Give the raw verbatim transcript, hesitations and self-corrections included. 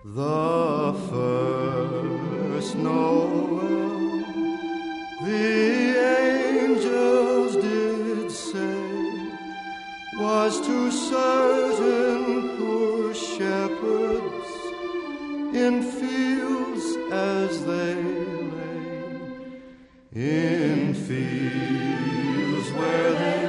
The first Noel, the angels did say, was to certain poor shepherds in fields as they lay, in fields where they